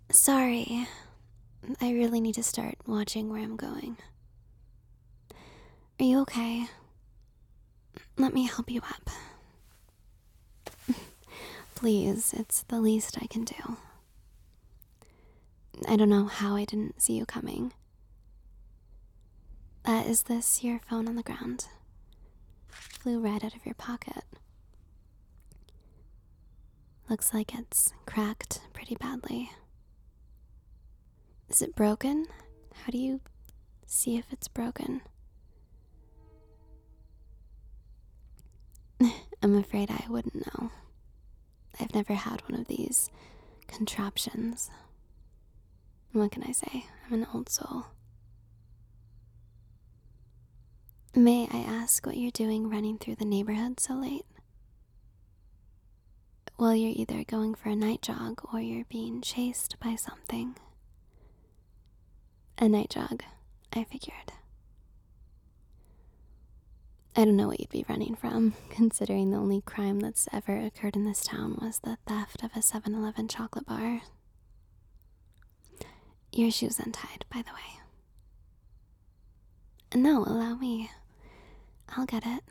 Sorry, I really need to start watching where I'm going. Are you okay? Let me help you up. Please, it's the least I can do. I don't know how I didn't see you coming. Is this your phone on the ground? Flew right out of your pocket. Looks like it's cracked pretty badly. Is it broken? How do you see if it's broken? I'm afraid I wouldn't know. I've never had one of these contraptions. What can I say? I'm an old soul. May I ask what you're doing running through the neighborhood so late? Well, you're either going for a night jog or you're being chased by something. A night jog, I figured. I don't know what you'd be running from, considering the only crime that's ever occurred in this town was the theft of a 7-Eleven chocolate bar. Your shoe's untied, by the way. No, allow me. I'll get it.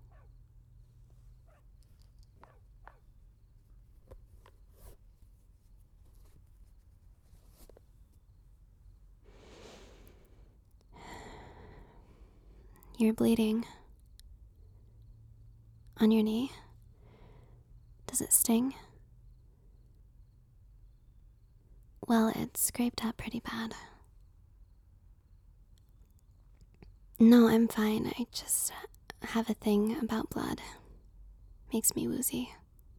You're bleeding. On your knee? Does it sting? Well, it's scraped up pretty bad. No, I'm fine. I just have a thing about blood. Makes me woozy.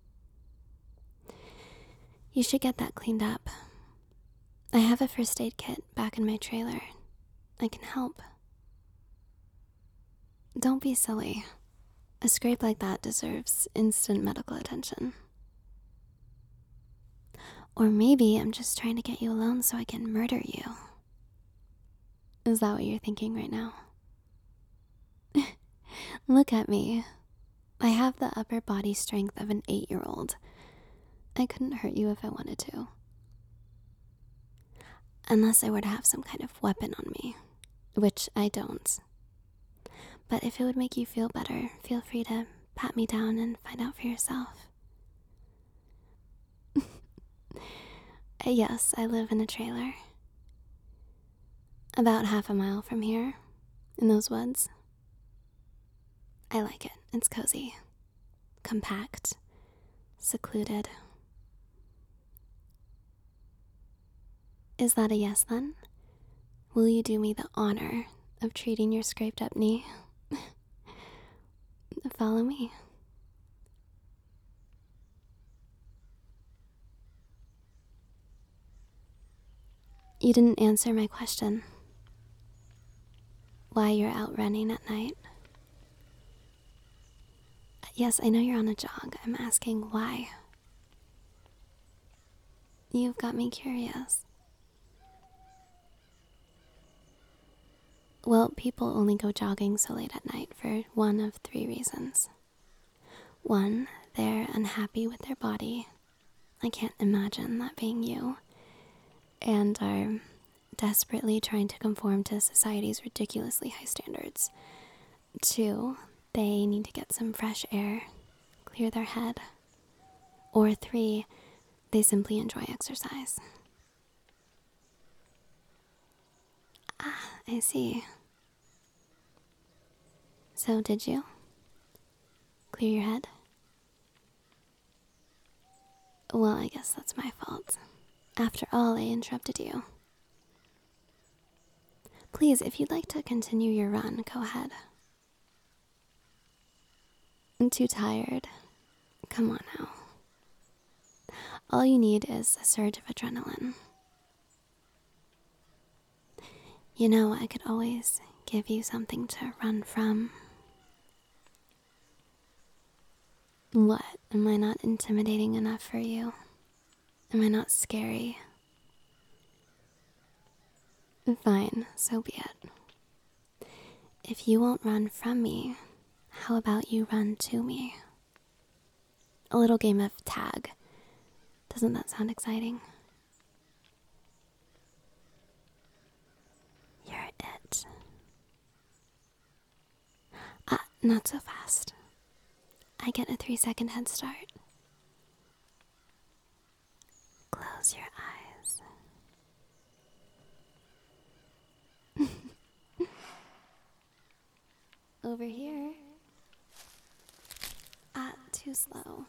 You should get that cleaned up. I have a first aid kit back in my trailer. I can help. Don't be silly. A scrape like that deserves instant medical attention. Or maybe I'm just trying to get you alone so I can murder you. Is that what you're thinking right now? Look at me. I have the upper body strength of an 8-year-old. I couldn't hurt you if I wanted to. Unless I were to have some kind of weapon on me, which I don't. But if it would make you feel better, feel free to pat me down and find out for yourself. Yes, I live in a trailer. About half a mile from here, in those woods. I like it. It's cozy, compact, secluded. Is that a yes then? Will you do me the honor of treating your scraped up knee? Follow me. You didn't answer my question. Why you're out running at night? Yes, I know you're on a jog. I'm asking why. You've got me curious. Well, people only go jogging so late at night for one of 3 reasons. 1, they're unhappy with their body. I can't imagine that being you. And are desperately trying to conform to society's ridiculously high standards. 2, they need to get some fresh air, clear their head. Or 3, they simply enjoy exercise. Ah, I see. So did you? Clear your head? Well, I guess that's my fault. After all, I interrupted you. Please, if you'd like to continue your run, go ahead. I'm too tired. Come on now. All you need is a surge of adrenaline. You know, I could always give you something to run from. What? Am I not intimidating enough for you? Am I not scary? Fine, so be it. If you won't run from me, how about you run to me? A little game of tag. Doesn't that sound exciting? Not so fast. I get a 3-second head start. Close your eyes. Over here. Too slow.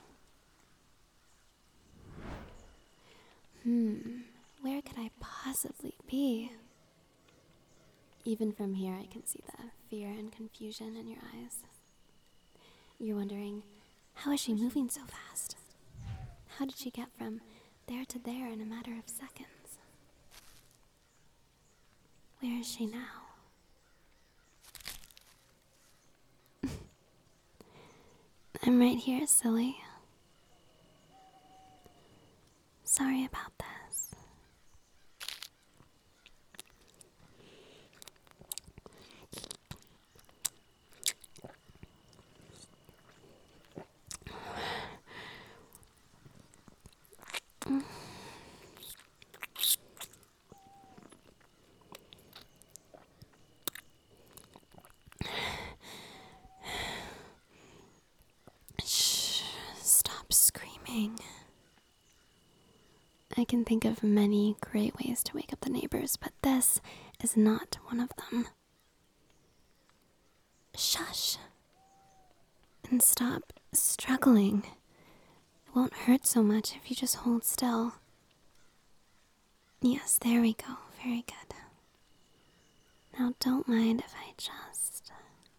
Where could I possibly be? Even from here, I can see the fear and confusion in your eyes. You're wondering, how is she moving so fast? How did she get from there to there in a matter of seconds? Where is she now? I'm right here, silly. Sorry about this. Shh, stop screaming. I can think of many great ways to wake up the neighbors, but this is not one of them. Shush. And stop struggling. It won't hurt so much if you just hold still. Yes, there we go. Very good. Now don't mind if I just...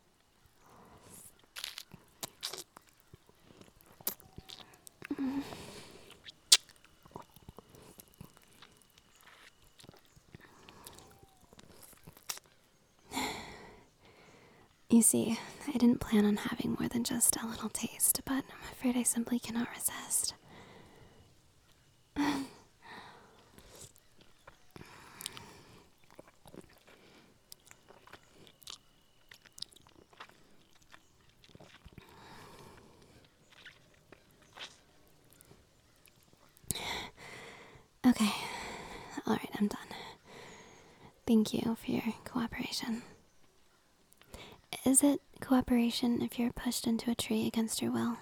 You see, I didn't plan on having more than just a little taste, but I'm afraid I simply cannot resist. Okay, alright, I'm done. Thank you for your cooperation. Is it cooperation if you're pushed into a tree against your will?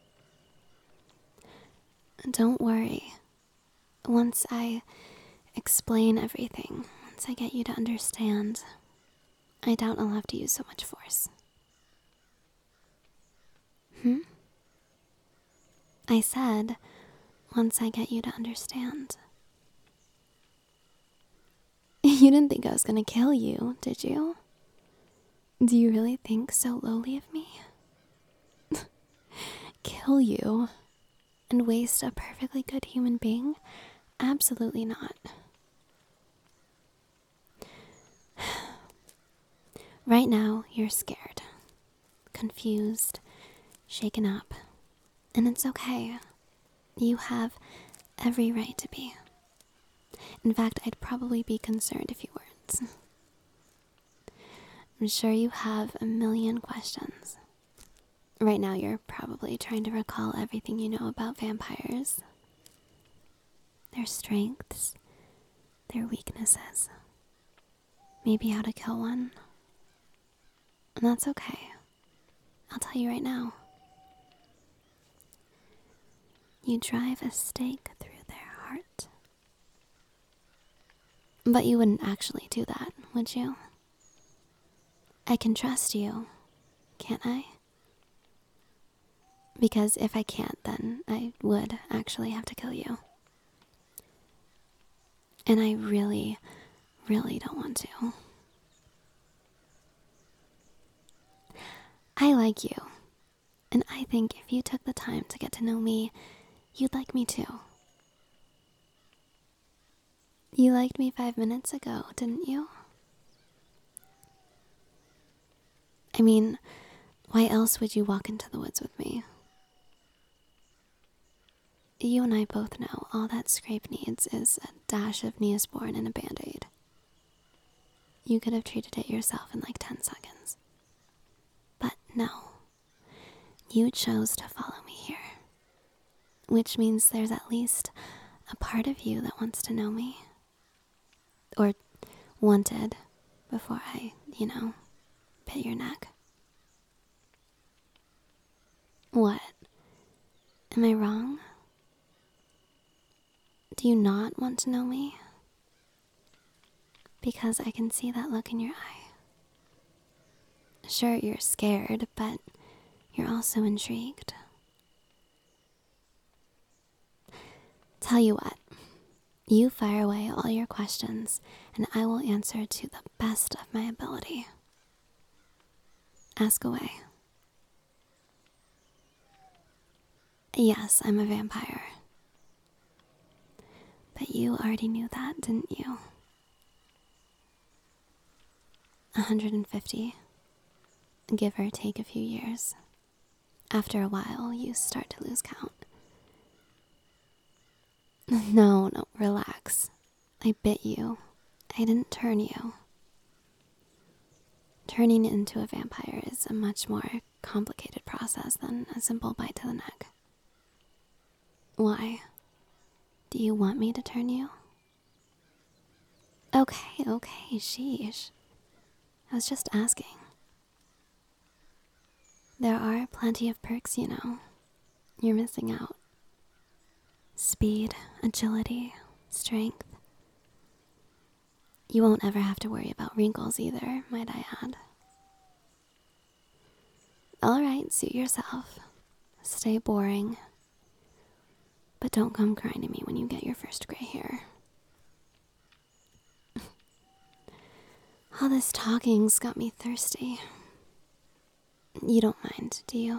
Don't worry. Once I explain everything, once I get you to understand, I doubt I'll have to use so much force. I said, once I get you to understand. You didn't think I was gonna kill you, did you? Do you really think so lowly of me? Kill you and waste a perfectly good human being? Absolutely not. Right now, you're scared, confused, shaken up, and it's okay. You have every right to be. In fact, I'd probably be concerned if you weren't. I'm sure you have a million questions. Right now, you're probably trying to recall everything you know about vampires. Their strengths, their weaknesses. Maybe how to kill one. And that's okay. I'll tell you right now. You drive a stake through their heart. But you wouldn't actually do that, would you? I can trust you, can't I? Because if I can't, then I would actually have to kill you. And I really, really don't want to. I like you. And I think if you took the time to get to know me, you'd like me too. You liked me 5 minutes ago, didn't you? I mean, why else would you walk into the woods with me? You and I both know all that Scrape needs is a dash of Neosporin and a Band-Aid. You could have treated it yourself in like 10 seconds. But no. You chose to follow me here. Which means there's at least a part of you that wants to know me. Or wanted before I, bit your neck. What? Am I wrong? Do you not want to know me? Because I can see that look in your eye. Sure, you're scared, but you're also intrigued. Tell you what, you fire away all your questions, and I will answer to the best of my ability. Ask away. Yes, I'm a vampire. But you already knew that, didn't you? 150. Give or take a few years. After a while, you start to lose count. No, relax. I bit you. I didn't turn you. Turning into a vampire is a much more complicated process than a simple bite to the neck. Why? Do you want me to turn you? Okay, sheesh. I was just asking. There are plenty of perks, you know. You're missing out. Speed, agility, strength. You won't ever have to worry about wrinkles either, might I add. Alright, suit yourself. Stay boring. But don't come crying to me when you get your first gray hair. All this talking's got me thirsty. You don't mind, do you?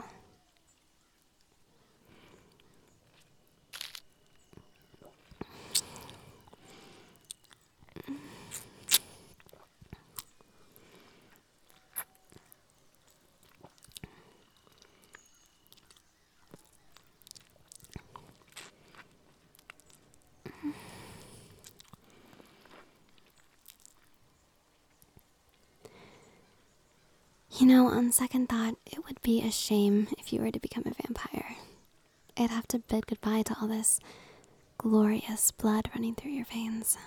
You know, on second thought, it would be a shame if you were to become a vampire. I'd have to bid goodbye to all this glorious blood running through your veins.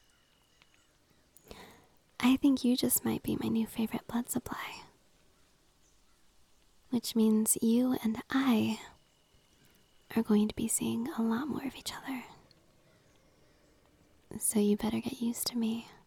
I think you just might be my new favorite blood supply. Which means you and I are going to be seeing a lot more of each other. So you better get used to me.